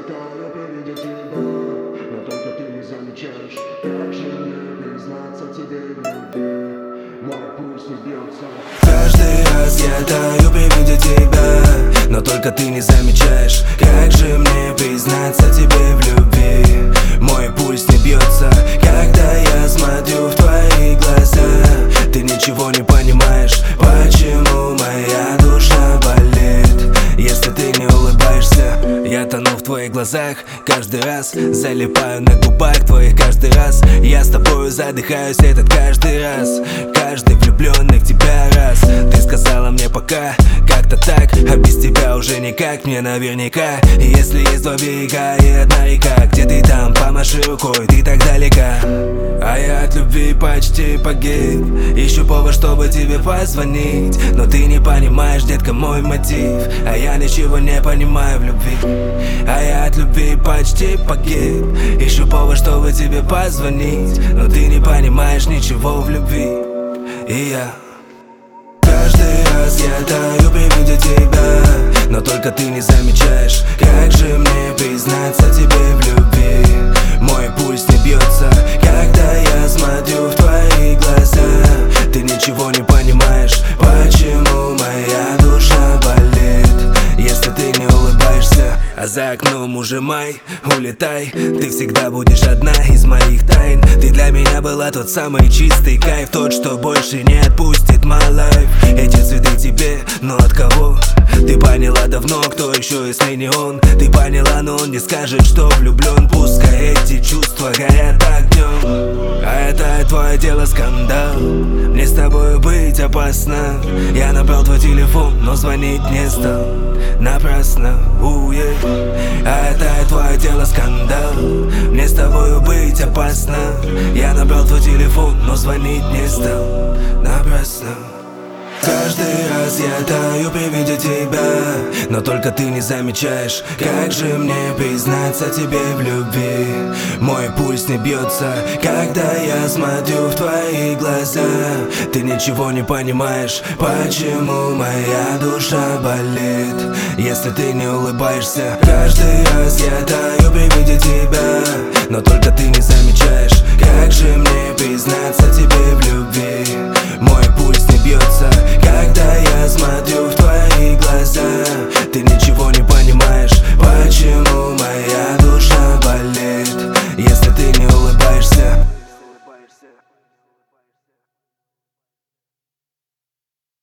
таю при виде тебя, но только ты не замечаешь. Как же мне признаться тебе в любви? Мой пульс не бьется. Каждый раз я таю при виде тебя, но только ты не замечаешь. Как же мне признаться тебе в любви? Мой пульс не бьется, когда я смотрю в твои глаза. Ты ничего не понимаешь, почему моя душа болит, если ты не улыбаешься. Я тону в твоих глазах каждый раз, залипаю на губах твоих каждый раз. Я с тобою задыхаюсь этот каждый раз, каждый влюбленный в тебя раз. Ты сказала мне пока, как-то так, а без тебя уже никак. Мне наверняка, если есть два берега и одна река, где ты там, помаши рукой, ты так далека. А я от любви почти погиб, ищу повод, чтобы тебе позвонить, но ты не понимаешь, детка, мой мотив, а я ничего не понимаю в любви. А я от любви почти погиб, ищу повод, чтобы тебе позвонить, но ты не понимаешь ничего в любви. И я каждый раз я таю при виде тебя, но только ты не замечаешь. Как же мне признаться тебе в любви? Мой пульс не бьется, когда я смотрю в твои глаза. Ты ничего не понимаешь, почему моя душа болит, если ты не улыбаешься. А за окном уже май, улетай. Ты всегда будешь одна из моих тайн. Ты для меня была тот самый чистый кайф, тот, что больше не отпустит my life. Эти цветы тебе, но от кого? Ты поняла давно, кто еще, если не он? Ты поняла, но он не скажет, что влюблен. Пускай эти чувства горят огнем, а это твое дело, скандал. Мне с тобой быть опасно. Я набрал твой телефон, но звонить не стал, напрасно, а это твое дело, скандал. Мне с тобой быть опасно. Я набрал твой телефон, но звонить не стал, напрасно. Каждый раз я таю при виде тебя, но только ты не замечаешь. Как же мне признаться тебе в любви? Мой пульс не бьется, когда я смотрю в твои глаза. Ты ничего не понимаешь, почему моя душа болит, если ты не улыбаешься. Каждый раз я таю при виде тебя, но только ты не замечаешь. Как же мне признаться тебе в любви? Мой пульс не бьется, когда я смотрю